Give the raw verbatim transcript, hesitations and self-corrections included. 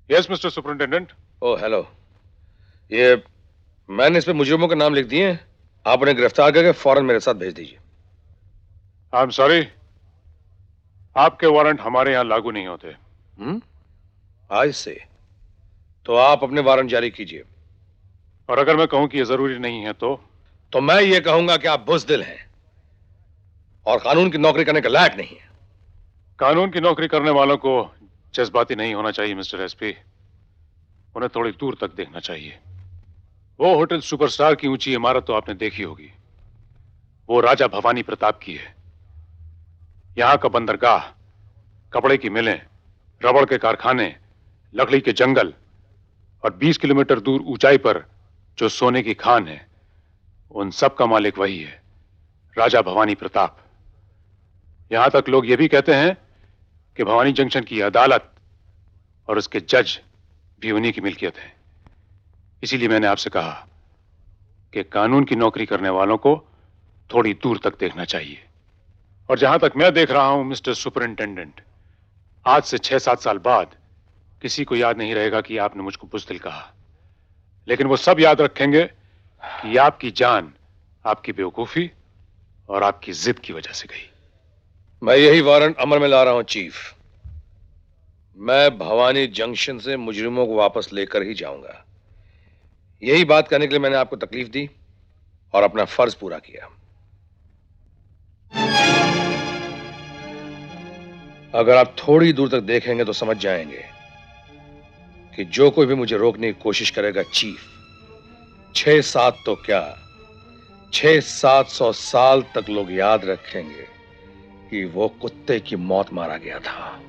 Yes mister superintendent. Oh hello, ये मैंने इस पे मुजरिमों के नाम लिख दिए हैं, आप उन्हें गिरफ्तार करके फौरन मेरे साथ भेज दीजिए। आई एम सॉरी, आपके वारंट हमारे यहां लागू नहीं होते। हम्म, आज से तो आप अपने वारंट जारी कीजिए। और अगर मैं कहूं कि यह जरूरी नहीं है तो तो मैं ये कहूंगा कि आप बुज़दिल हैं और कानून की नौकरी करने के लायक नहीं है। कानून की नौकरी करने वालों को जज्बाती नहीं होना चाहिए मिस्टर एसपी, उन्हें थोड़ी दूर तक देखना चाहिए। वो होटल सुपरस्टार की ऊंची इमारत तो आपने देखी होगी, वो राजा भवानी प्रताप की है। यहां का बंदरगाह, कपड़े की मिलें, रबड़ के कारखाने, लकड़ी के जंगल और बीस किलोमीटर दूर ऊंचाई पर जो सोने की खान है, उन सब का मालिक वही है, राजा भवानी प्रताप। यहां तक लोग ये भी कहते हैं कि भवानी जंक्शन की अदालत और उसके जज भी उन्हीं की मिल्कियत है। इसीलिए मैंने आपसे कहा कि कानून की नौकरी करने वालों को थोड़ी दूर तक देखना चाहिए। और जहां तक मैं देख रहा हूं मिस्टर सुपरिंटेंडेंट, आज से छह सात साल बाद किसी को याद नहीं रहेगा कि आपने मुझको बुज़दिल कहा, लेकिन वो सब याद रखेंगे कि आपकी जान आपकी बेवकूफी और आपकी जिद की वजह से गई। मैं यही वारंट अमल में ला रहा हूं चीफ। मैं भवानी जंक्शन से मुजरिमों को वापस लेकर ही जाऊंगा। यही बात करने के लिए मैंने आपको तकलीफ दी और अपना फर्ज पूरा किया। अगर आप थोड़ी दूर तक देखेंगे तो समझ जाएंगे कि जो कोई भी मुझे रोकने की कोशिश करेगा चीफ, छह सात तो क्या, छह सात सौ साल तक लोग याद रखेंगे कि वो कुत्ते की मौत मारा गया था।